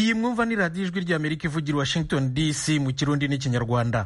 iyi mwumva ni radiyo ijwi ry'Amerika ivugira Washington DC mu Kirundi n'Ikinyarwanda.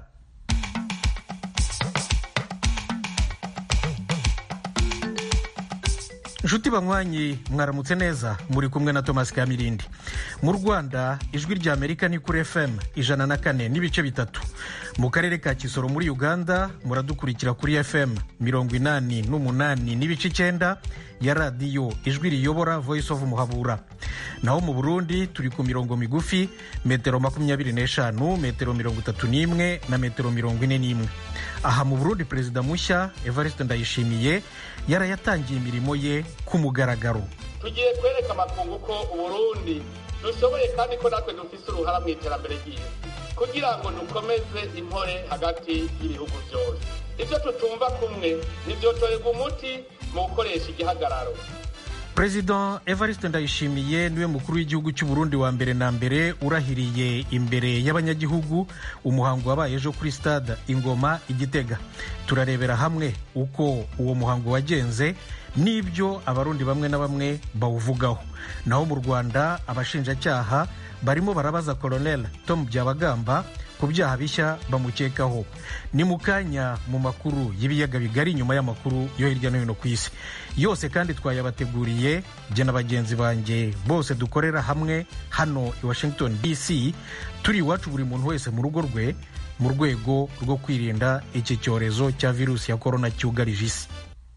Nshuti banywanyi mwaramutse neza, muri kumwe na Thomas Kamirindi. Mu Rwanda ijwi ry'Amerika ni kuri FM 104 n'ibice bitatu. Mu karere ka Kisoro muri Uganda muradukurikira kuri FM 88 n'ibice 9 ya radiyo ijwi riyobora Voice of Muhabura. Naho mu Burundi turi ku mirongo migufi metero 25, metero 31 na metero 41. Aha mu Burundi Perezida mushya Evariste Ndayishimiye yarayatangiye imirimo ye ku mugaragaro. Tugiye kwereka amakungu ko Uburundi dushoboye kandi ko natwe dufise uruhara mu iterambere ry'isi kugira ngo dukomeze impore hagati y'ibihugu byose. Ivyo tutumva kumwe nivyo torega umuti mu gukoresha igihagararo. President Evariste Ndayishimiye niwe mukuru w'igihugu cy'u Burundi wa mbere na mbere urahiriye imbere y'abanyagihugu. Umuhango wabaye ejo kuri stade Ingoma Igitega. Turarebera hamwe uko uwo muhango wagenze n'ibyo abarundi bamwe na bamwe bawuvugaho. Naho mu Rwanda abashinjacyaha barimo barabaza Colonel Tom Byabagamba ku byaha bishya bamukekaho. Ni mukanya mu makuru y'ibiyaga bigari nyuma y'amakuru yo hirya no hino ku isi. Yose kandi twayabateguriye je na bagenzi banje bose dukorera hamwe hano i Washington DC, turi iwacu buri muntu wese mu rugo rwe mu rwego rwo kwirinda iki cyorezo cya virusi ya corona cyugarije isi.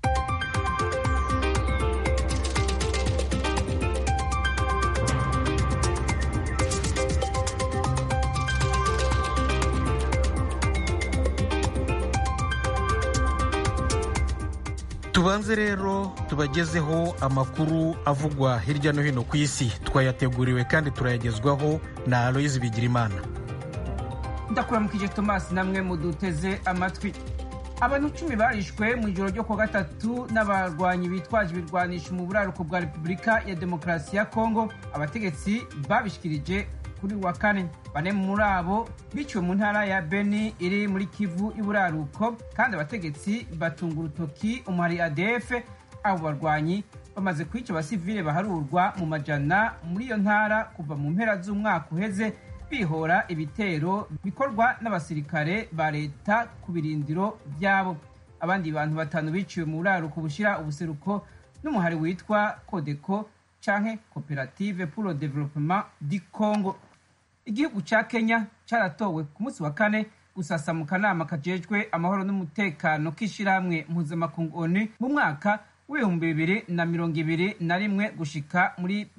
Tubanze rero tubagezeho amakuru avugwa hirya no hino ku isi. Twayateguriwe kandi turayagezwaho na Aloise Bigirimana. Ndakuramukije Thomas, namwe muduteze amatwi. Abantu 10 barishwe mu ijoro ryo kuwa gatatu n'abarwanyi bitwaje ibirwanisho mu buraruko bwa Repubulika ya Demokarasi ya Kongo. Abategetsi babishikirije kuri wa kane. Bane muri abo biciwe mu ntara ya Beni iri muri Kivu iburaruko, kandi abategetsi batunga urutoki umuhari ADF. Abo barwanyi bamaze kwica abasivile baharurwa mu majana muri iyo ntara kuva mu mpera z'umwaka uheze, bihora ibitero bikorwa n'abasirikare ba leta ku birindiro byabo. Abandi bantu 5 biciwe mu buraruko bushira ubuseruko n'umuhari witwa Codeco canke Coopérative pour le Développement du Congo. Igihugu ca Kenya caratowe ku munsi wa kane gusasa mu kanama kajejwe amahoro n'umutekano k'ishirahamwe mpuzamakungu ONU mu mwaka w'2021 gushika muri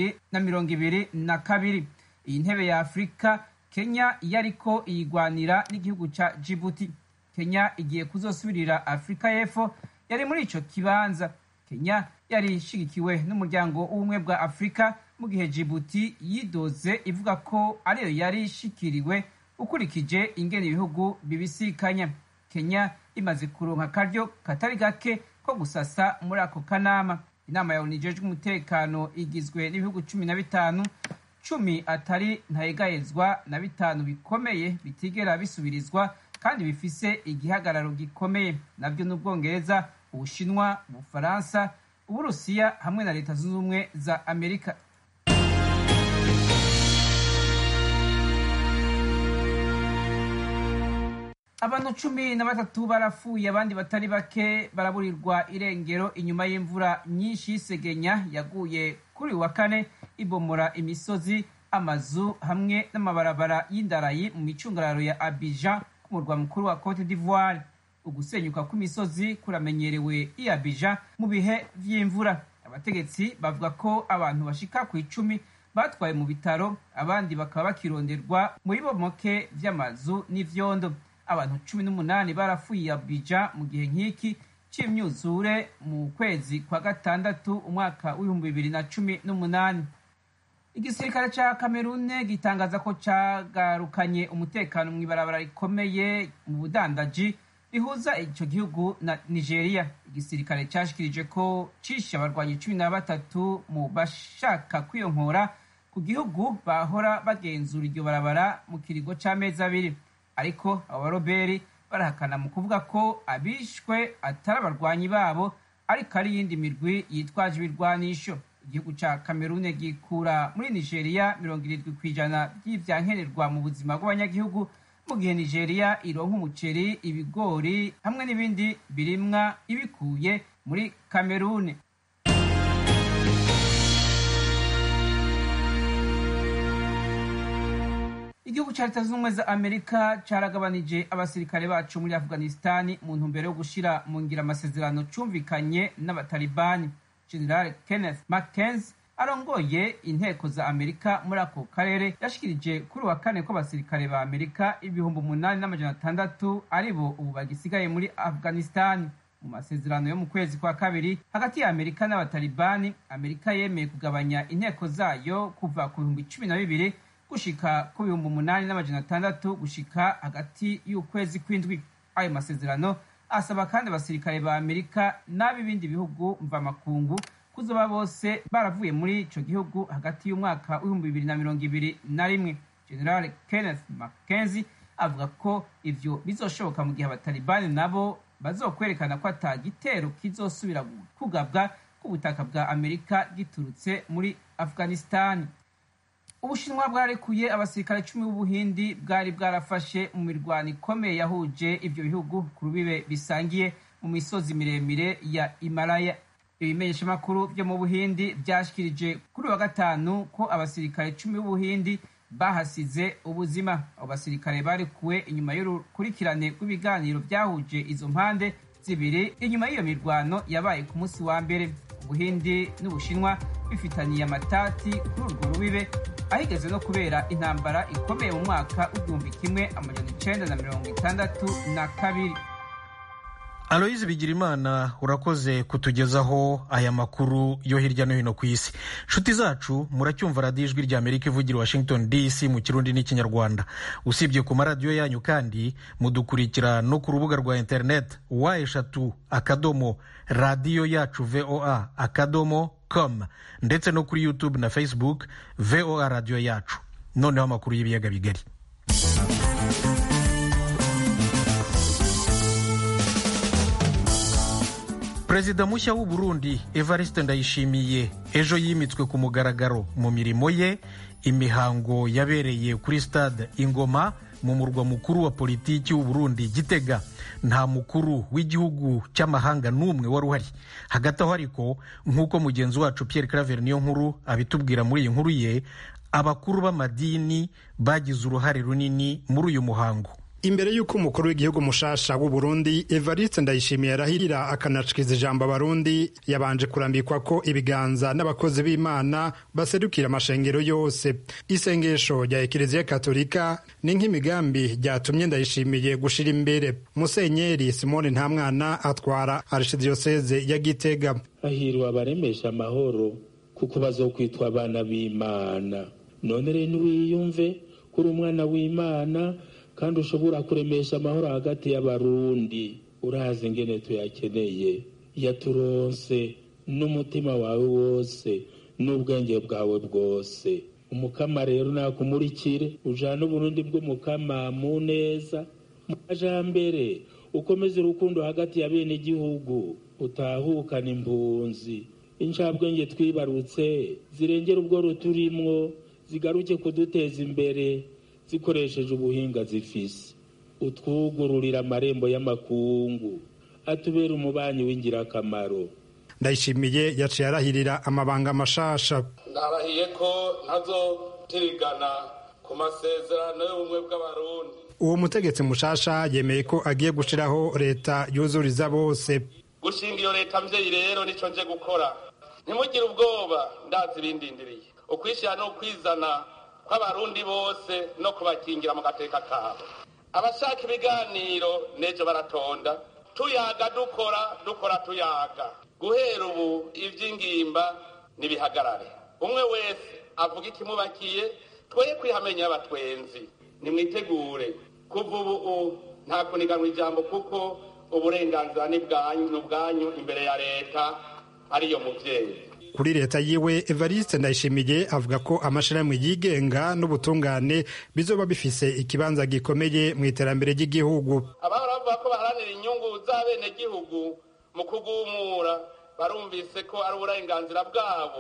2022. Iyi ntebe ya Afrika Kenya yariko iyigwanira n'igihugu ca Djibouti. Kenya igiye kuzosubirira Afrika y'Epfo yari muri ico kibanza. Kenya yari ishigikiwe n'umuryango w'ubumwe bwa Afrika mu gihe Djibouti yidoze ivuga ko ariyo yari ishikiriwe ukurikije ingene ibihugu bibisikanya. Kenya imaze kuronka akaryo katari gake ko gusasa muri ako kanama. Inama ya ONU ijejwe umutekano igizwe n'ibihugu 15, 10 atari ntayegayezwa na 5 bikomeye bitigera bisubirizwa kandi bifise igihagararo gikomeye, nabyo n'Ubwongereza, Ubushinwa, Ubufaransa, Uburusiya hamwe na Leta Zunze Ubumwe za Amerika. Abantu 13 barapfuye, abandi batari bake baraburirwa irengero inyuma y'imvura nyinshi y'isegenya yaguye kuri wa kane ibomora imisozi, amazu hamwe n'amabarabara y'indarayi mu micungararo ya Abidjan ku murwa mukuru wa Cote d'Ivoire. Ugusenyuka kw'imisozi kuramenyerewe i Abidjan mu bihe vy'imvura. Abategetsi bavuga ko abantu bashika ku 10 batwaye mu bitaro, abandi bakaba bakironderwa mu bibomoke vy'amazu n'ivyondo. Abantu 18 barafuye Abidjan mu gihe nk'iki c'imyuzure mu kwezi kwa gatandatu umwaka w'2018. Igisirikare ca Cameroon gitangaza ko cagarukanye umutekano mu ibarabara rikomeye mu budandaji rihuza ico gihugu na Nigeria. Igisirikare cashikirije ko cishe abarwanyi 13 mu bashaka kwiyonkora ku gihugu bahora bagenzura iryo barabara mu kirigo c'amezi 2. Ariko abaroberi barahakana mu kuvuga ko abishwe atari abarwanyi babo ariko ari yindi mirwi yitwaje ibirwanisho. igihugu ca Cameroon gikura muri Nigeria 70% by'ivyankenerwa mu buzima bw'abanyagihugu, mu gihe Nigeria ironka umuceri, ibigori hamwe n'ibindi birimwa ibikuye muri Cameroon. Igihugu ca Leta Zunze Ubumwe za Amerika caragabanije abasirikare bacu muri Afghanistan mu ntumbero yo gushira mu ngira amasezerano cumvikanye n'abatalibani. General Kenneth McKenzie arongoye inteko za Amerika muri ako karere yashikirije kuri wa kane ko abasirikare ba Amerika 8,600 aribo ubu bagisigaye muri Afghanistan. Mu masezerano yo mu kwezi kwa kabiri hagati ya Amerika n'abatalibani, Amerika yemeye kugabanya inteko zayo kuva ku 12,000 gushika ku 8,600 gushika hagati y'ukwezi kw'indwi. Ayo masezerano asaba kandi abasirikare ba Amerika n'ab'ibindi bihugu mvamakungu kuzoba bose baravuye muri ico gihugu hagati y'umwaka w'2021. General Kenneth McKenzie avuga ko ivyo bizoshoboka mu gihe abatalibani nabo bazokwerekana ko ata gitero kizosubira kugabwa ku butaka bwa Amerika giturutse muri Afghanistan. Ubushinwa bwarekuye abasirikare 10 b'Ubuhindi bwari bwarafashe mu mirwano ikomeye yahuje ivyo bihugu ku rubibe bisangiye mu misozi miremire ya Himalaya. Ibimenyeshamakuru vyo mu Buhindi vyashikirije kuri wa gatanu ko abasirikare 10 b'Ubuhindi bahasize ubuzima. Abo basirikare barekuwe inyuma y'urukurikirane rw'ibiganiro vyahuje izo mpande zibiri inyuma y'iyo mirwano yabaye ku munsi wa mbere. Ubuhindi n'Ubushinwa bifitaniye amatati kuri urwo rubibe ahigeze no kubera intambara ikomeye mu mwaka w'1962. Aloise Bigirimana, urakoze kutugezaho aya makuru yo hirya no hino ku isi. Nshuti zacu, muracyumva radiyo Ijwi rya Amerika ivugira Washington DC mu Kirundi n'Ikinyarwanda. Usibye ku maradiyo yanyu kandi mudukurikira no ku rubuga rwa internet wa3.radiyo-yacu.voa.com ndetse no kuri YouTube na Facebook VOA Radio Yacu. Noneho amakuru y'ibiyaga bigari. Perezida mushya w'u Burundi Evariste Ndayishimiye ejo yimitswe ku mugaragaro mu mirimo ye. Imihango yabereye kuri stade Ingoma mu murwa mukuru wa politiki w'u Burundi Gitega. Nta mukuru w'igihugu cy'amahanga n'umwe wari uhari. Hagati aho ariko nk'uko mugenzi wacu Pierre Claver Niyonkuru abitubwira muri iyi nkuru ye, abakuru b'amadini bagize uruhare runini muri uyu muhango. Imbere y'uko umukuru w'igihugu mushasha w'u Burundi Evariste Ndayishimiye arahirira akanashikiriza ijambo abarundi, yabanje kurambikwa ko ibiganza n'abakozi b'Imana baserukira amashengero yose. Isengesho rya Ekleziya Katolika ni nk'imigambi ryatumye Ndayishimiye gushira imbere. Musenyeri Simone Ntamwana atwara Archdiocese ya Gitega. Hahirwa abaremesha amahoro kuko bazokwitwa abana b'Imana. None rero niwiyumve kuri umwana w'Imana kandi ushobora kuremesha amahoro hagati y'abarundi. Urazi ingene tuyakeneye, yaturonse n'umutima wawe wose n'ubwenge bwawe bwose. Umukama rero nakumurikire ujana uburundi bw'umukama mu neza mu majambere, ukomeze urukundo hagati ya bene igihugu, utahukana impunzi. Incabwenge twibarutse zirengera ubwo ruturimwo, zigaruke kuduteza imbere zikoresheje ubuhinga zifise. Utwugururira amarembo y'amakungu, atubera umubanyi w'ingirakamaro. Ndayishimiye yaciye arahirira amabanga mashasha. Ndarahiye ko ntazotirigana ku masezerano y'ubumwe bw'abarundi. Uwo mutegetsi mushasha yemeye ko agiye gushiraho leta yuzuriza bose. Gushinga iyo leta mvyeyi rero nico nje gukora. Ntimugire ubwoba, ndazi bindindiriye. Ukwishyira no kwizana kw'abarundi bose no kubakingira mu gateka kabo. Abashaka ibiganiro nejo baratonda, tuyaga dukora tuyaga. Guhera ubu ivy'ingimba nibihagarare. Umwe wese avuga ikimubakiye, twoye kwihamenya abatwenzi. Nimwitegure kuva ubu nta kuniganwa ijambo kuko uburenganzira ni bwanyu imbere ya leta ariyo muvyeyi. Kuri leta yiwe Evariste Ndayishimiye avuga ko amashirahamwe yigenga n'ubutungane bizoba bifise ikibanza gikomeye mu iterambere ry'igihugu. Abahora bavuga ko baharanira inyungu z'abene gihugu mu kugumura barumvise ko ari uburenganzira bwabo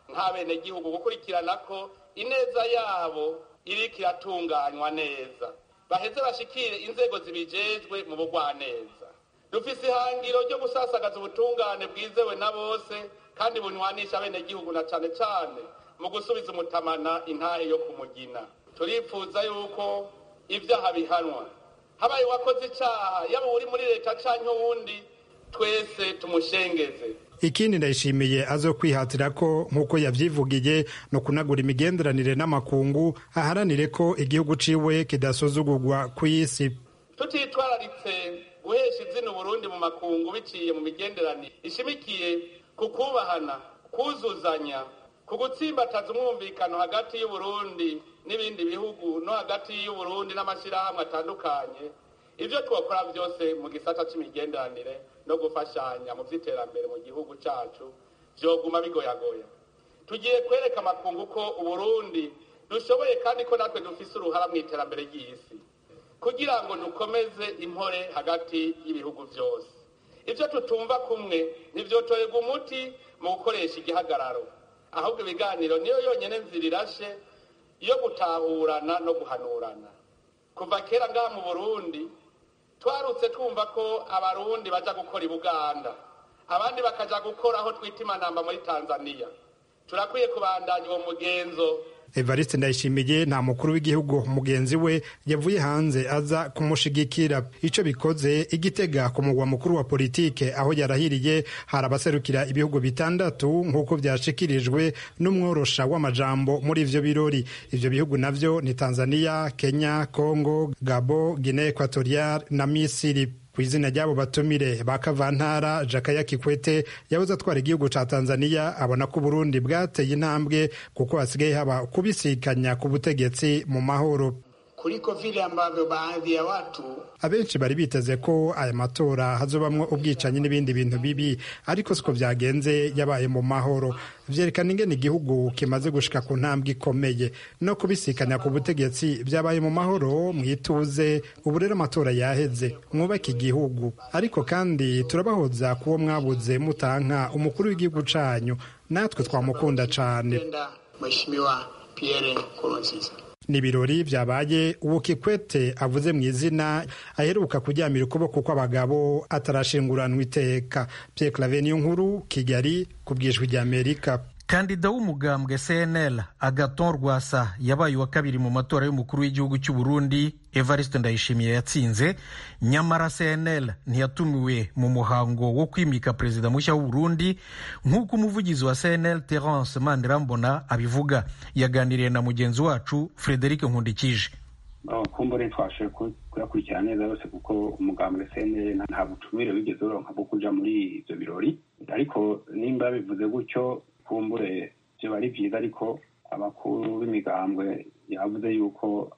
nk'abenegihugu gukurikirana ko ineza yabo iriko iratunganywa neza, baheze bashikire inzego zibijejwe mu bugwaneza. Dufise ihangiro ryo gusasagaza ubutungane bwizewe na bose kandi bunywanisha abenegihugu na cane cane mu gusubiza umutamana intahe yo kumugina. Turipfuza yuko ivyaha bihanwa, habaye uwakoze icaha yaba uri muri leta canke uwundi, twese tumushengeze. Ikindi Ndayishimiye azokwihatira ko nk'uko yavyivugiye no kunagura imigenderanire n'amakungu, aharanire ko igihugu ciwe kidasuzugurwa kw'isi. Tutitwararitse guhesha izina Burundi mu makungu biciye mu migenderanire ishimikiye ku kubahana, kuzuzanya, ku gutsimbataza umwumvikano hagati y'Uburundi n'ibindi bihugu no hagati y'Uburundi n'amashirahamwe atandukanye, ivyo twokora vyose mu gisata c'imigenderanire no gufashanya mu vy'iterambere mu gihugu cacu vyoguma bigoyagoya. Tugiye kwereka amakungu ko Uburundi dushoboye kandi ko natwe dufise uruhara mw'iterambere ry'isi, kugira ngo dukomeze impore hagati y'ibihugu vyose. Ivyo tutumva kumwe ntivyotorerwa umuti mu gukoresha igihagararo, ahubwo ibiganiro niyo yonyene nzira irashe yo gutahurana no guhanurana. Kuva kera ngaha mu Burundi twarutse twumva ko abarundi baja gukora i Buganda, abandi bakaja gukora aho twita Imanamba muri Tanzania. Turakwiye kubandanya uwo mugenzo. Evariste Ndayishimiye nta mukuru w'igihugu mugenzi we yavuye hanze aza kumushigikira. Ico bikoze Igitega ku mugwa mukuru wa politike aho yarahiriye hari abaserukira ibihugu bitandatu nk'uko vyashikirijwe n'umworosha w'amajambo muri ivyo birori. Ivyo bihugu navyo ni Tanzania, Kenya, Congo, Gabon, Guinea Equatorial na Misiri. Kw'izina ry'abo batumire ba Kavantara Jakaya Kikwete yabuze atwara igihugu ca Tanzania, abona ko Burundi bwateye intambwe kuko hasigaye haba kubisikanya ku butegetsi mu mahoro kuliko vile ambavyo baadhi ya watu. Abenshi bari biteze ko aya matora hazobamwo ubwicanyi n'ibindi bintu bibi, ariko siko vyagenze, yabaye mu mahoro. Vyerekana ingene igihugu kimaze gushika ku ntambwe ikomeye no kubisikanya ku butegetsi vyabaye mu mahoro, mwituze. Ubu rero amatora yaheze, mwubake igihugu, ariko kandi turabahoza kuwo mwabuze mutanka umukuru w'igihugu canyu, natwe twamukunda cane. Mheshimiwa Pierre Nkurunziza. Ni ibirori vyabaye uwo Kikwete avuze mu izina aheruka kuryamira ukuboko kw'abagabo atarashinguranwa iteka. Pierre Claver Niyonkuru, Kigali, ku bw'ijwi ry'Amerika. Kandida w'umugambwe CNL Agathon Rwasa yabaye wa kabiri mu matora y'umukuru w'igihugu cy'u Burundi. Evariste Ndayishimiye yatsinze, nyamara CNL ntiyatumiwe mu muhango wo kwimika perezida mushya w'u Burundi nk'uko umuvugizi wa CNL Terence Manirambona abivuga. Yaganiriye na mugenzi wacu Frederic Nkundikije. Kumbure twashe kuyakurikirana neza yose kuko umugambwe CNL nta butumire wigeze uronka bwo kuja muri ivyo birori, ariko nimba bivuze gutyo kumbure byo bari vyiza, ariko abakuru b'imigambwe yavuze yuko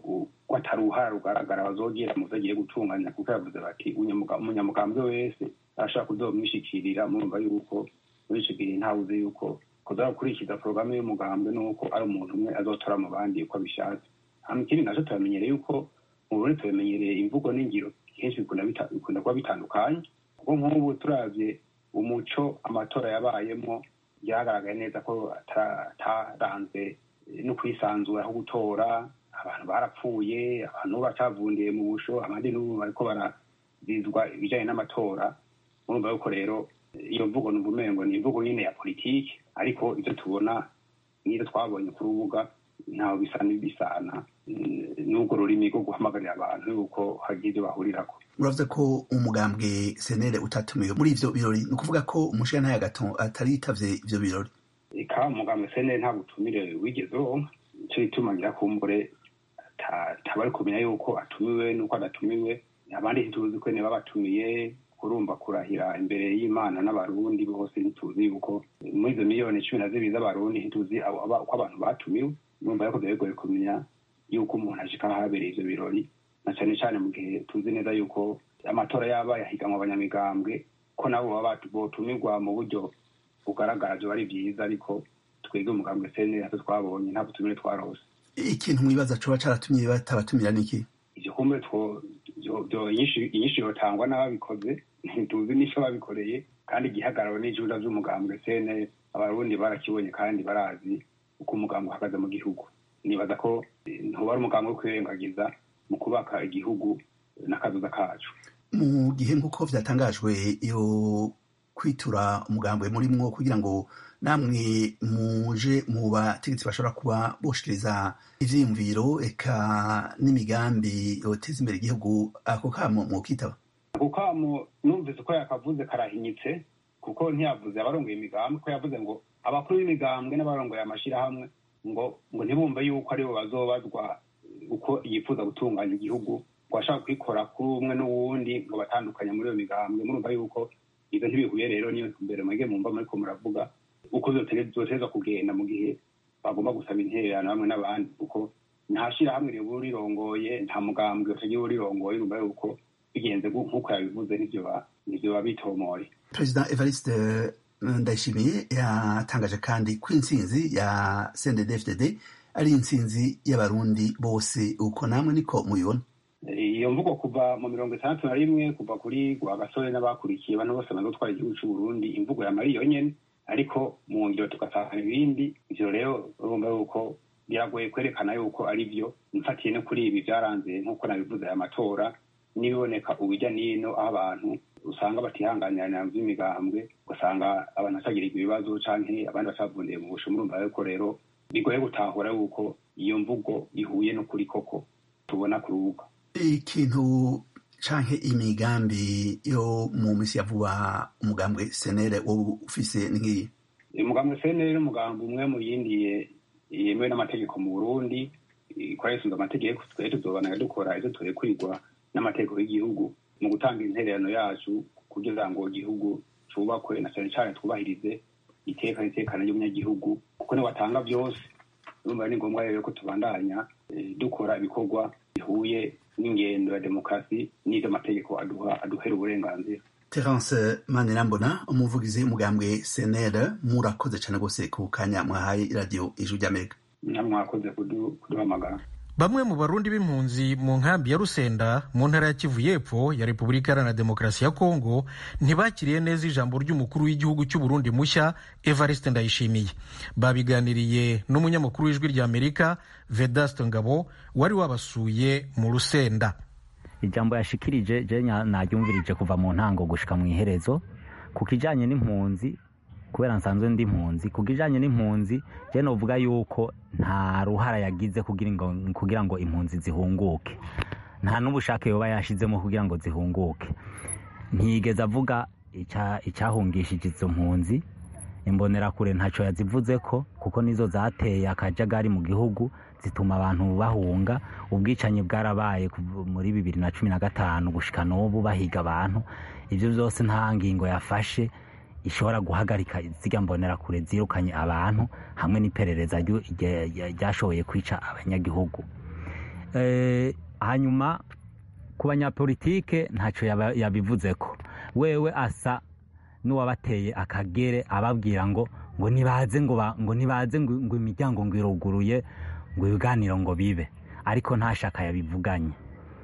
atari uruhara rugaragara bazogira mu vyagiye gutunganya, kuko yavuze bati umunyamugambwe wese ashaka kuzomwishikirira. Murumva yuko muri ico gihe ntawuze yuko kuzakurikiza porogaramu y'umugambwe nuko ari umuntu umwe azotora mu bandi uko abishatse. Ikindi naco turamenyereye yuko mu Burundi turamenyereye imvugo n'ingiro kenshi bikunda kuba bitandukanye, kuko nk'ubu turavye umuco amatora yabayemo byagaragaye neza ko ataranze no kwisanzura aho gutora. Abantu barapfuye, abantu bacavundiye mu busho, abandi n'ubu bariko barazizwa ibijanye n'amatora. Murumva yuko rero iyo mvugo n'ubumengo ni imvugo nyine ya politiki, ariko ivyo tubona n'ivyo twabonye ku rubuga ntaho bisa n'ibisana n'ubwo rurimi rwo guhamagarira abantu yuko hagira ivyo bahurirako. Muravuze ko umugambwe CNL utatumiwe muri ivyo birori, ni ukuvuga ko umushikirantahe Agathon atari yitavye ivyo birori? Eka umugambwe CNL nta butumire wigeze uronka, ico gituma ngira kumbure tabari kumenya yuko atumiwe nuko adatumiwe. Abandi ntituzi ko niba batumiye, kurumva kurahira imbere y'Imana n'abarundi bose ntituzi yuko muri izo miliyoni 12 z'abarundi ntituzi ko abantu batumiwe. Numva yuko byegoye kumenya yuko umuntu ashika habereye ivyo birori, na cane cane mu gihe tuzi neza yuko amatora yabaye ahiganwa abanyamigambwe ko nabo baba botumirwa mu buryo bugaragara byo bari vyiza, ariko twebwe umugambwe CNL natwe twabonye nta butumire twarose. Ikintu mwibaza coba caratumye batabatumira niki? Ivyo kumbe inyinshi yotangwa n'ababikoze ntituzi n'icyo babikoreye kandi igihagararo n'ijuda z'umugambwe CNL abarundi barakibonye kandi barazi uko umugambwe uhagaze mu gihugu. Nibaza ko ntuba ari umugambwe wo kwirengagiza mu kubaka igihugu n'akazoza kacu. Mu gihe nk'uko vyatangajwe yo kwitura umugambwe murimwo kugira ngo namwe muje mu bategetsi bashobora kuba boshikiriza ivyiyumviro eka n'imigambi yoteza imbere igihugu, ako kamo mwokitaba? Ako kamo numvise ko yakavuze karahinyitse, kuko ntiyavuze abarongoye imigambwe, ko yavuze ngo abakuru b'imigambwe n'abarongoye amashirahamwe ngo ntibumve yuko aribo bazobazwa uko yifuza gutunganya igihugu, ngo bashaka kwikora kuri umwe n'uwundi ngo batandukanye muri iyo migambwe. Murumva yuko ivyo ntibihuye rero niyo mbere mwege mumva muriko muravuga uko zoteza kugenda mu gihe bagomba gusaba intererano hamwe n'abandi, kuko nta shirahamwe riba rirongoye, nta mugambwe utagira urirongoye. Urumva yuko bigenze nk'uko yabivuze nivyo babitomoye. Perezida Evariste Ndayishimiye yatangaje kandi ko intsinzi ya CNDD-FDD ari intsinzi y'abarundi bose, uko namwe niko muyibona? Iyo mvugo kuva mu 61 kuva kuri Rwagasore n'abakurikiye bano bose bazotwara igihugu cy'u Burundi, imvugo ya Mariyo nyene, ariko mu ngiro tugasanga ibindi. Ivyo rero urumva yuko biragoye kwerekana yuko ari byo. Mfatiye no kuri ibi byaranze nk'uko nabivuze aya matora, nibiboneka ubujya nino aho abantu usanga batihanganira vy'imigambwe, ugasanga abantu basagirirwa ibibazo canke abandi bacavundiye mu busho. Murumva yuko rero bigoye gutahura yuko iyo mvugo ihuye no kuri koko tubona ku rubuga. Ikintu canke imigambi yo mu misi ya vuba umugambwe CNL wo ufise nk'iyi? Umugambwe CNL n'umugambwe umwe mu yindi yemewe n'amategeko mu Burundi, ikoresheje amategeko. Twari tuzobana dukora ivyo turekurirwa n'amategeko y'igihugu mu gutanga intererano yacu kugira ngo igihugu cubakwe, na cyane cyane twubahirize itekano ry'umunyagihugu, kuko ni watanga byose. Urumva ni ngombwa rero ko tubandanya dukora ibikorwa bihuye n'ingendo ya demokarasi n'ivyo amategeko aduhera uburenganzira. Terence Manirambona, umuvugizi w'umugambwe CNL, murakoze cyane gose ku kanya mwahaye radio Ijwi ry'Amerika. Mwakoze kuduhamagara. Bamwe mu barundi b'impunzi mu nkambi ya Rusenda mu ntara ya Kivu y'Epfo ya Repubulika Iharanira Demokarasi ya Kongo ntibakiriye neza ijambo ry'umukuru w'igihugu cy'u Burundi mushya Evariste Ndayishimiye. Babiganiriye n'umunyamakuru w'Ijwi ry'Amerika Vedaste Ngabo wari wabasuye mu Rusenda. Ijambo yashikirije je naryumvirije kuva mu ntango gushika mu iherezo ku kijanye n'impunzi, kubera nsanzwe ndi impunzi. Ku kijanye n'impunzi je novuga yuko nta ruhara yagize kugira ngo impunzi zihunguke, nta n'ubushake yoba yashizemo kugira ngo zihunguke. Ntiyigeze avuga icyahungishije izo mpunzi. Imbonerakure ntaco yazivuzeko, kuko nizo zateye akajagari mu gihugu zituma abantu bahunga. Ubwicanyi bwarabaye muri 2015 gushika n'ubu bahiga abantu. Ivyo byose nta ngingo yafashe ishobora guhagarika zirya mbonerakure zirukanye abantu, hamwe n'iperereza ryashoboye kwica abanyagihugu. Hanyuma ku banyapolitike ntaco yabivuzeko. Wewe asa n'uwabateye akagere ababwira ngo nibaze ngo imiryango ngo iruguruye, ngo ibiganiro ngo bibe, ariko nta shaka yabivuganye.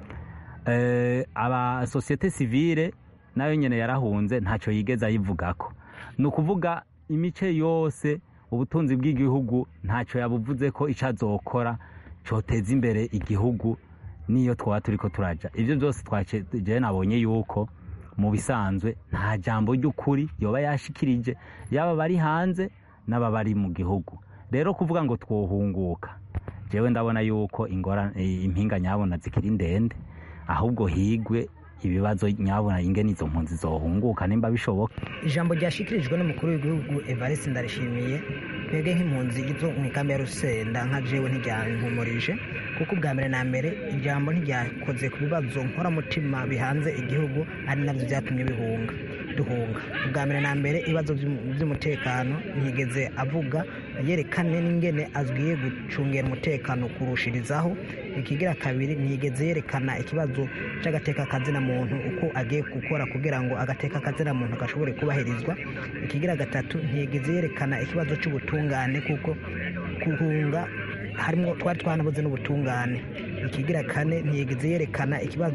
Aba societe civile nayo nyene yarahunze, ntaco yigeze ayivugako. Nukuvuga imice yose ubutunzi bw'igihugu ntaco yabuvuze ko icazokora coteza imbere igihugu niyo twaba turiko turaja. Ivyo byose je nabonye yuko mu bisanzwe nta jambo ry'ukuri yoba yashikirije, yaba bari hanze n'aba bari mu gihugu. Rero kuvuga ngo twohunguka, jewe ndabona yuko impinga nyabona zikiri ndende, ahubwo higwe ibibazo nyabona ingene izo mpunzi zohunguka nimba bishoboka. Ijambo ryashikirijwe n'umukuru w'igihugu Evariste Ndayishimiye twebwe nk'impunzi zo mu kambi ya Rusenda nka jewe ntiryankumurije, kuko ubwa mbere na mbere ijambo ntiryakoze ku bibazo nkoramutima bihanze igihugu, ari navyo vyatumye duhunga. Ubwa mbere na mbere ibibazo by'umutekano ntiyigeze avuga, yerekane n'ingene azwiye gucungera umutekano kurushirizaho. Ikigira kabiri, ntiyigeze yerekana ikibazo c'agateka kazina muntu uko agiye gukora kugira ngo agateka kazina muntu gashobore kubahirizwa. Ikigira gatatu, ntiyigeze yerekana ikibazo c'ubutungane, kuko kuhunga harimo twari twanabuze n'ubutungane. Ikigira kane, ntiyigeze yerekana ikibazo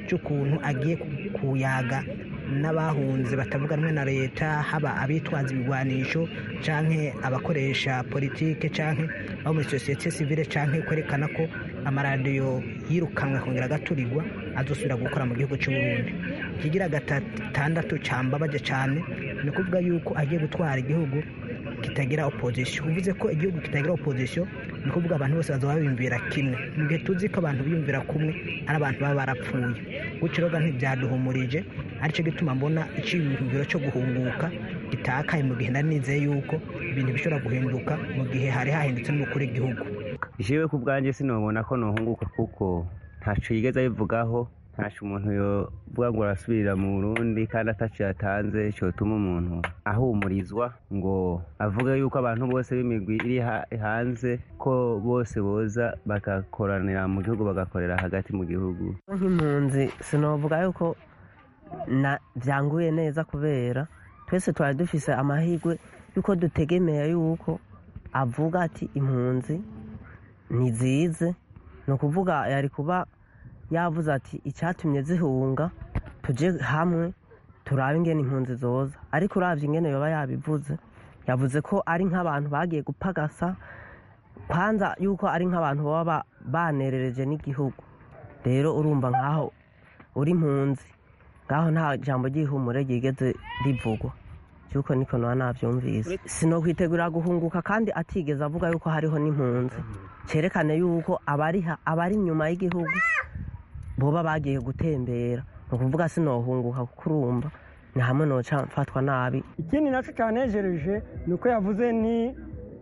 cy'ukuntu agiye kuyaga n'abahunze batavuga rumwe na leta, haba abitwaza ibigwanisho canke abakoresha politike canke abo muri sosiyete sivile, canke kwerekana ko amaradiyo yirukanwe akongera agaturirwa azosubira gukora mu gihugu cy'u Burundi. Ikigira gatandatu cambabaje cyane ni ukuvuga yuko agiye gutwara igihugu kitagira opposition. Uvuze ko igihugu kitagira opposition ni ukuvuga abantu bose bazoba biyumvira kimwe, mu gihe tuzi ko abantu biyumvira kumwe ari abantu baba barapfuye. Gutyo rero ntibyaduhumurije, aricyo gituma mbona icyiyumviro cyo guhunguka gitakaye, mu gihe nari nizeye yuko ibintu bishobora guhinduka mu gihe hari hahindutse n'umukuru w'igihugu. Jewe ku bwanjye sinobona ko nohunguka kuko ntaco yigeze abivugaho, ntaco umuntu yovuga ngo arasubirira mu Burundi kandi ataco yatanze cyotuma umuntu ahumurizwa ngo avuga yuko abantu bose b'imigwi iri hanze ko bose boza bagakoranira mu gihugu bagakorera hagati mu gihugu. Nk'impunzi sinovuga yuko vyanguye neza, kubera twese twari dufise amahirwe yuko dutegemeye yuko avuga ati impunzi ntizize, ni ukuvuga yari kuba yavuze ati icyatumye zihunga tuje hamwe turabe ingene impunzi zoza. Ariko uravye ingene yoba yabivuze, yavuze ko ari nk'abantu bagiye gupagasa, kwanza yuko ari nk'abantu baba banerereje n'igihugu. Rero urumva nkaho uri impunzi ngaho nta jambo ry'ihumure ryigeze rivugwa, yuko niko noba navyumvise. Sinokwitegurira guhunguka kandi atigeze avuga yuko hariho n'impunzi, cerekane yuko abari inyuma y'igihugu boba bagiye gutembera. Ni ukuvuga sinohunguka kuko urumva ni hamwe noca mfatwa nabi. Ikindi naco canejereje ni uko yavuze ni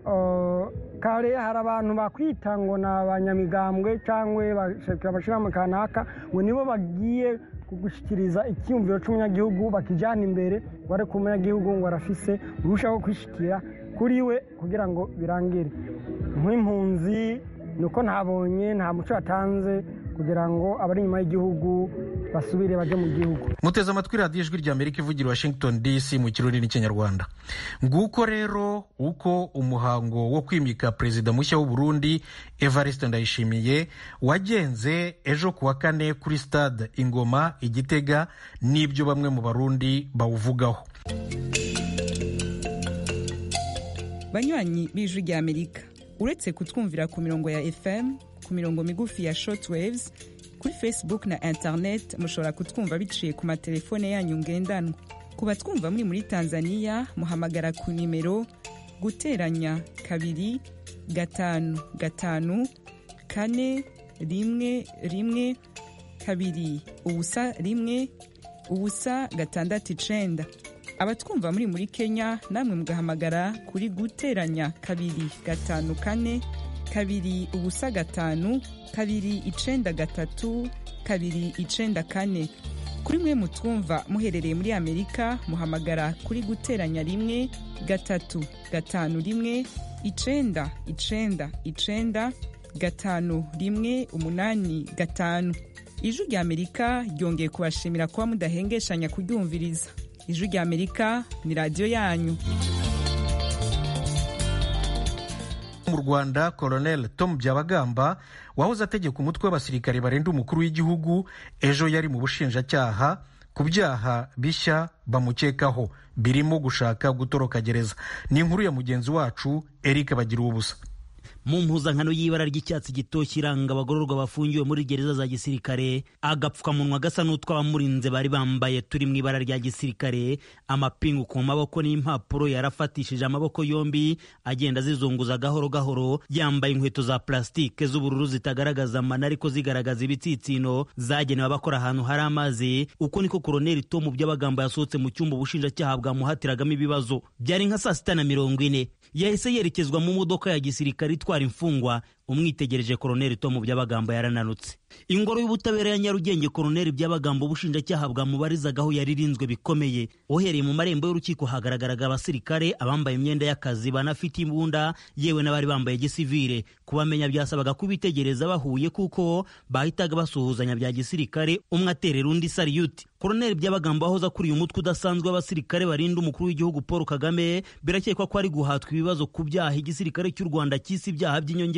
kare hari abantu bakwita ngo ni abanyamigambwe cyangwa abashirahamwe kanaka ngo nibo bagiye kugushyikiriza icyiyumviro cy'umunyagihugu bakijyana imbere, wari ku munyagihugu ngo arafise urushaho kwishikira kuri we kugira ngo birangire. Nk'impunzi ni uko ntabonye nta muco yatanze kugira ngo abari inyuma y'igihugu basubire baje mu gihugu. Muteze amatwi radiyo ijwi rya Amerika ivugira Washington DC mu kirundi n'ikinyarwanda. Nguko rero uko umuhango wo kwimika perezida mushya w'u Burundi Evariste Ndayishimiye wagenze ejo kuwa kane kuri stade Ingoma i Gitega, n'ibyo bamwe mu Barundi bawuvugaho. Banywanyi b'ijwi rya Amerika, uretse kutwumvira ku mirongo ya FM, ku mirongo migufi ya shortwaves, kuri Facebook na internet mushobora kutwumva biciye ku matelefone yanyu ngendanwa. Ku batwumva muri Tanzania muhamagara ku nimero guteranya 2 5 5 4 1 1 2 ubusa 1 ubusa 6 abatwumva muri Kenya namwe mugahamagara kuri guteranya 2 5 4 2 ubusa 5 2 9 3 2 9 kuri mwe mutwumva muherereye muri Amerika muhamagara kuri guteranya 1 3 5 1 9 9 5 1 8 5. Ijwi rya Amerika ryongeye kubashimira kuba mudahengeshanya kuryumviriza. Ijwi rya Amerika ni radio yanyu. Mu Rwanda, Colonel Tom Byabagamba wahoze ategeka umutwe w'abasirikare barinda umukuru w'igihugu ejo yari mu bushinjacyaha ku byaha bishya bamukekaho birimo gushaka gutoroka gereza. Ni inkuru ya mugenzi wacu Eric Bagiruwubusa. Mu mpuzankano y'ibara ry'icyatsi gitoshye iranga abagororwa bafungiwe muri gereza za gisirikare, agapfukamunwa gasa n'utw'abamurinze bari bambaye turi mu ibara rya gisirikare, amapingu ku maboko n'impapuro yarafatishije amaboko yombi agenda zizunguza gahoro gahoro, yambaye inkweto za plastike z'ubururu zitagaragaza amana ariko zigaragaza ibitsitsino zagenewe abakora ahantu hari amazi. Uko niko Colonel Tom Byabagamba yasohotse mu cyumba ubushinjacyaha bwamuhatiragamo ibibazo. Byari nka 6:40 yahise yerekezwa mu modoka ya gisirikare itwara imfungwa. Umwitegereje Colonel Tom Byabagamba yarananutse. Ingoro y'ubutabera ya Nyarugenge Colonel Byabagamba ubushinjacyaha bwamubarizagaho yaririnzwe bikomeye. Ohereye mu marembo y'urukiko hagaragaraga abasirikare, abambaye imyenda y'akazi, banafite imbunda, yewe n'abari bambaye gisivile. Kubamenya byasabaga kubitegereza bahuye kuko bahitaga basuhuzanya bya gisirikare, umwe aterera undi salute. Colonel Byabagamba ahoza kuri uyu mutwe udasanzwe w'abasirikare barinda umukuru w'igihugu Paul Kagame, birakekwa ko ari guhatwa ibibazo ku byaha igisirikare cy'u Rwanda cy'isi ibyaha by'inyongera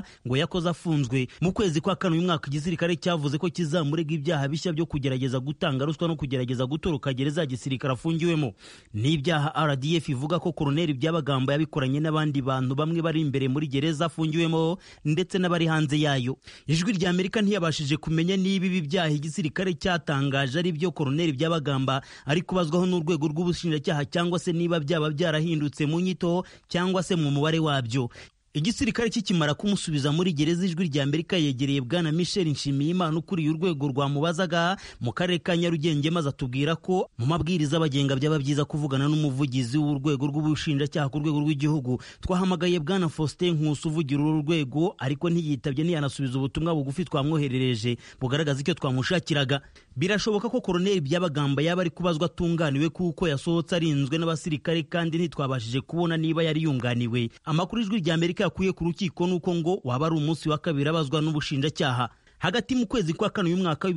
ngo yakoze afunzwe. Mu kwezi kwa kane uyu mwaka igisirikare cyavuze ko kizamurega ibyaha bishya byo kugerageza gutanga ruswa no kugerageza gutoroka gereza ya gisirikare afungiwemo. Ni ibyaha RDF ivuga ko Koloneli Byabagamba yabikoranye n'abandi bantu bamwe bari imbere muri gereza afungiwemo ndetse n'abari hanze yayo. Ijwi rya Amerika ntiyabashije kumenya niba ibi byaha igisirikare cyatangaje ari byo Koloneli Byabagamba ari kubazwaho n'urwego rw'ubushinjacyaha cyangwa se niba byaba byarahindutse mu nyito cyangwa se mu mubare wabyo. Igisirikare kikimara kumusubiza muri gereza, ijwi rya Amerika yegereye bwana Michel Nshimiyimana ukuriye urwego rwamubazaga mu karere ka Nyarugenge, maze atubwira ko mu mabwiriza abagenga byaba byiza kuvugana n'umuvugizi w'urwego rw'ubushinjacyaha ku rwego rw'igihugu. Twahamagaye bwana Faustin Nkusi uvugira uru rwego ariko ntiyitabye ntiyanasubiza ubutumwa bugufi twamwoherereje bugaragaza icyo twamushakiraga. Birashoboka ko Koloneli Byabagamba yaba ari kubazwa atunganiwe kuko yasohotse arinzwe n'abasirikare kandi ntitwabashije kubona niba yari yunganiwe. Amakuru ijwi rya Amerika yakuye ku rukiko nuko ngo waba ari umunsi wa kabiri abazwa n'ubushinjacyaha. Hagati mu kwezi kwa kane uyu mwaka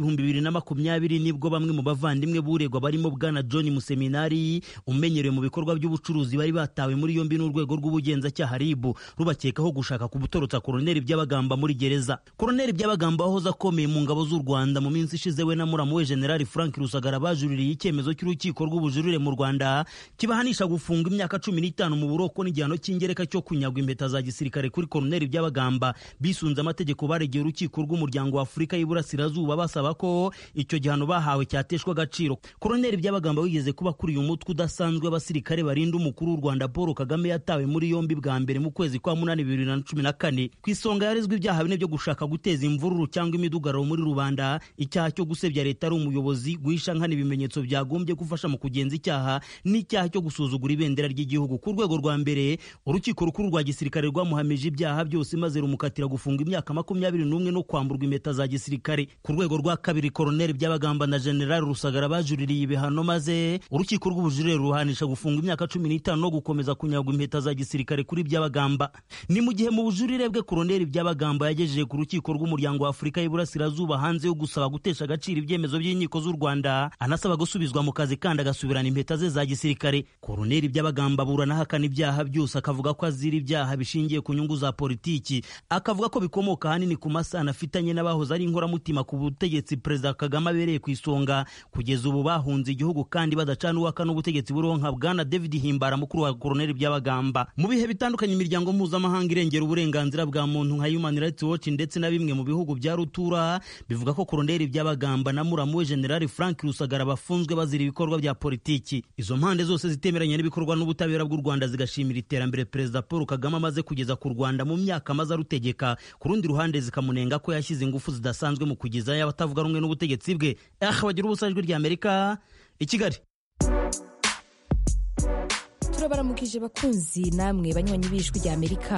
w'2020 nibwo bamwe mu bavandimwe buregwa barimo bwana John Museminari umenyerewe mu bikorwa by'ubucuruzi bari batawe muri yombi n'urwego rw'ubugenzacyaha RIB rubakekaho gushaka kubutorotsa Koloneli Byabagamba muri gereza. Koloneli Byabagamba wahoze akomeye mu ngabo z'u Rwanda mu minsi ishize we na muramu we General Frank Rusagara bajuririye icyemezo cy'urukiko rw'ubujurire mu Rwanda kibahanisha gufunga imyaka 15 mu buroko n'igihano cy'ingereka cyo kunyagwa impeta za gisirikare kuri Koloneli Byabagamba. Bisunze amategeko baregeye urukiko rw'umuryango wa Afurika y'Iburasirazuba basaba ko icyo gihano bahawe cyateshwa agaciro. Koloneli Byabagamba wigeze kuba kuri uyu mutwe udasanzwe abasirikare barinda umukuru w'u Rwanda Paul Kagame yatawe muri yombi bwa mbere mu kwezi kwa 8/2014. Ku isonga yarezwe ibyaha bine byo gushaka guteza imvururu cyangwa imidugararo muri rubanda, icyaha cyo gusebya leta ari umuyobozi, guhisha nkana ibimenyetso byagombye gufasha mu kugenza icyaha, n'icyaha cyo gusuzugura ibendera ry'igihugu. Ku rwego rwa mbere urukiko rukuru rwa gisirikare rwamuhamije ibyaha byose maze rumukatira gufunga imyaka 21 no kwamburwa impeta za gisirikare. Ku rwego rwa kabiri Koloneli Byabagamba na General Rusagara bajuririye ibihano maze urukiko rw'ubujurire ruhanisha gufunga imyaka 15 no gukomeza kunyagwa impeta za gisirikare kuri Byabagamba. Ni mu gihe mu bujurire bwe Koloneli Byabagamba yagejeje ku rukiko rw'umuryango wa Afurika y'Iburasirazuba hanze yo gusaba gutesha agaciro ibyemezo by'inkiko z'u Rwanda, anasaba gusubizwa mu kazi kandi agasubirana impeta ze za gisirikare. Koloneli Byabagamba burana hakana ibyaha byose, akavuga ko azira ibyaha bishingiye ku nyungu za politiki, akavuga ko bikomoka hanini ku masano afitanye n'abahoze ari inkoramutima ku butegetsi Perezida Kagame abereye ku isonga kugeza ubu bahunze igihugu kandi badacana uwaka n'ubutegetsi buronka bwana David Himbara mukuru wa Koloneli Byabagamba. Mu bihe bitandukanye imiryango mpuzamahanga irengera uburenganzira bwa muntu nka Human Rights Watch ndetse na bimwe mu bihugu bya rutura bivuga ko Koloneli Byabagamba na muramu we General Frank Rusagara bafunzwe bazira ibikorwa bya politiki. Izo mpande zose zitemeranya n'ibikorwa n'ubutabera bw'u Rwanda zigashimira iterambere Perezida Paul Kagame amaze kugeza ku Rwanda mu myaka amaze arutegeka. Ku rundi ruhande zikamunenga ko yashyize ingufu zidasanzwe mu kugeza y'abatavuga rumwe n'ubutegetsi bwe. Bagira ubusa ijwi rya Amerika i Kigali. Turabaramukije bakunzi namwe banywanyi b'ijwi rya Amerika.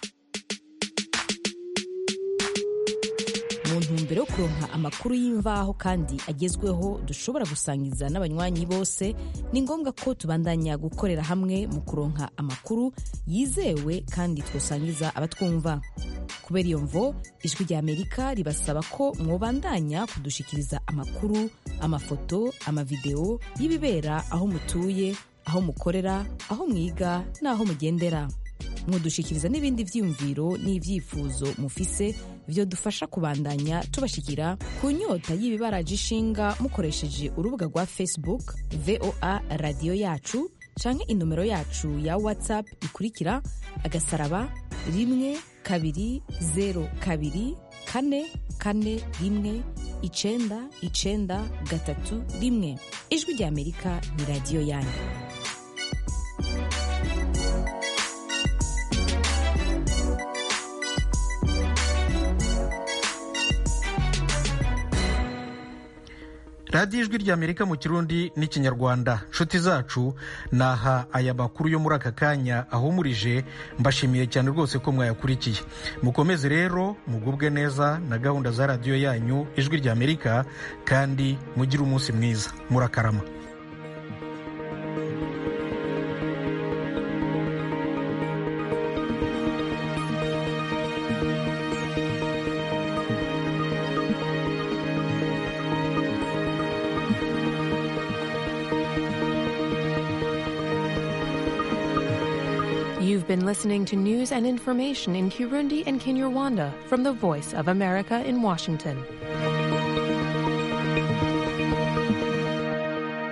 Mu ntumbero yo kuronka amakuru y'imvaho kandi agezweho dushobora gusangiza n'abanywanyi bose, ni ngombwa ko tubandanya gukorera hamwe mu kuronka amakuru yizewe kandi twosangiza abatwumva. Kubera iyo mvo ijwi rya Amerika ribasaba ko mwobandanya kudushikiriza amakuru, amafoto, amavideo y'ibibera aho mutuye, aho mukorera, aho mwiga n'aho mugendera. Mudushikiriza n'ibindi vyiyumviro n'ivyifuzo mufise vyo dufasha kubandanya tubashikira ku nyota y'ibibaraje ishinga mukoresheje urubuga rwa Facebook VOA Radio Yacu canke inomero yacu ya WhatsApp ikurikira *1kabiri*2kabiri*441#. Ijwi rya Amerika ni radio yanyu. radiyo ijwi rya Amerika mu Kirundi n'Ikinyarwanda. Nshuti zacu, naha aya makuru yo muri aka kanya ahumurije, mbashimiye cyane rwose ko mwayakurikiye. Mukomeze rero mugubwe neza na gahunda za radiyo yanyu ijwi rya Amerika kandi mugire umunsi mwiza. Murakarama. been listening to news and information in Kirundi and Kinyarwanda from the Voice of America in Washington.